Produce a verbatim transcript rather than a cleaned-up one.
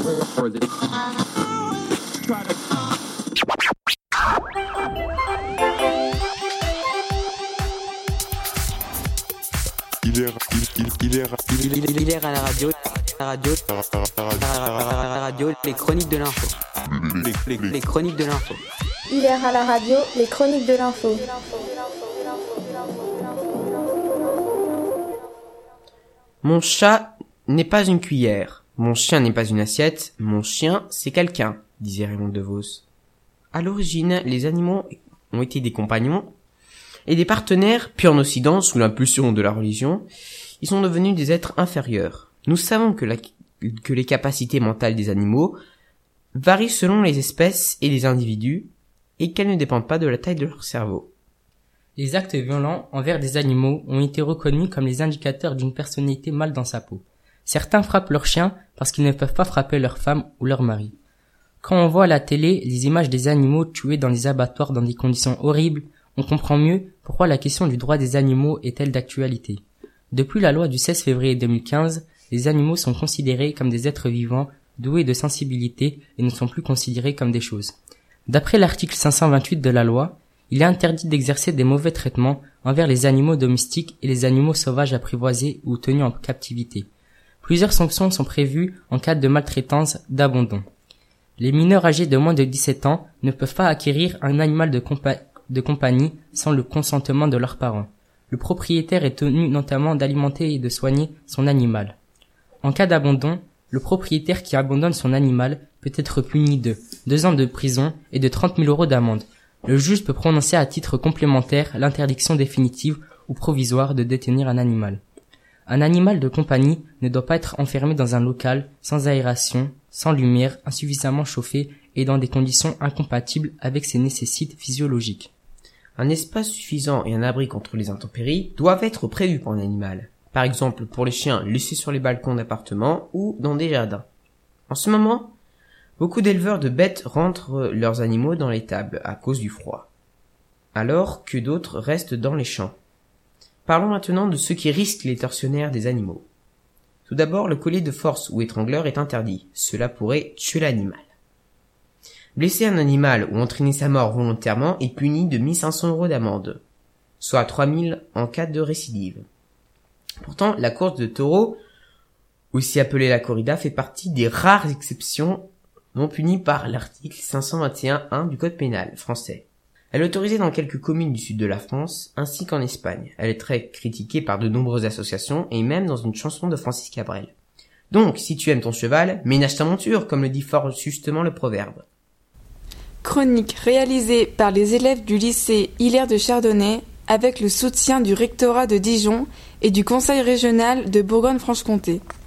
Il est, il, il, il est, il, il, il est à la radio, la radio, la radio, les chroniques de l'info. Les, les, les chroniques de l'info. Il est à la radio, les chroniques de l'info. Mon chat n'est pas une cuillère, mon chien n'est pas une assiette, mon chien c'est quelqu'un, disait Raymond DeVos. À l'origine, les animaux ont été des compagnons et des partenaires, puis en Occident, sous l'impulsion de la religion, ils sont devenus des êtres inférieurs. Nous savons que, la, que les capacités mentales des animaux varient selon les espèces et les individus, et qu'elles ne dépendent pas de la taille de leur cerveau. Les actes violents envers des animaux ont été reconnus comme les indicateurs d'une personnalité mal dans sa peau. Certains frappent leurs chiens parce qu'ils ne peuvent pas frapper leur femme ou leur mari. Quand on voit à la télé les images des animaux tués dans les abattoirs dans des conditions horribles, on comprend mieux pourquoi la question du droit des animaux est-elle d'actualité. Depuis la loi du seize février deux mille quinze, les animaux sont considérés comme des êtres vivants, doués de sensibilité et ne sont plus considérés comme des choses. D'après l'article cinq cent vingt-huit de la loi, il est interdit d'exercer des mauvais traitements envers les animaux domestiques et les animaux sauvages apprivoisés ou tenus en captivité. Plusieurs sanctions sont prévues en cas de maltraitance, d'abandon. Les mineurs âgés de moins de dix-sept ans ne peuvent pas acquérir un animal de, compa- de compagnie sans le consentement de leurs parents. Le propriétaire est tenu notamment d'alimenter et de soigner son animal. En cas d'abandon, le propriétaire qui abandonne son animal peut être puni de deux ans de prison et de trente mille euros d'amende. Le juge peut prononcer à titre complémentaire l'interdiction définitive ou provisoire de détenir un animal. Un animal de compagnie ne doit pas être enfermé dans un local sans aération, sans lumière, insuffisamment chauffé et dans des conditions incompatibles avec ses nécessités physiologiques. Un espace suffisant et un abri contre les intempéries doivent être prévus pour un animal. Par exemple, pour les chiens laissés sur les balcons d'appartements ou dans des jardins. En ce moment, beaucoup d'éleveurs de bêtes rentrent leurs animaux dans l'étable à cause du froid, alors que d'autres restent dans les champs. Parlons maintenant de ceux qui risquent les tortionnaires des animaux. Tout d'abord, le collier de force ou étrangleur est interdit. Cela pourrait tuer l'animal. Blesser un animal ou entraîner sa mort volontairement est puni de mille cinq cents euros d'amende, soit trois mille en cas de récidive. Pourtant, la course de taureaux, aussi appelée la corrida, fait partie des rares exceptions non punies par l'article cinq cent vingt et un un du Code pénal français. Elle est autorisée dans quelques communes du sud de la France, ainsi qu'en Espagne. Elle est très critiquée par de nombreuses associations, et même dans une chanson de Francis Cabrel. Donc, si tu aimes ton cheval, ménage ta monture, comme le dit fort justement le proverbe. Chronique réalisée par les élèves du lycée Hilaire de Chardonnay, avec le soutien du rectorat de Dijon et du conseil régional de Bourgogne-Franche-Comté.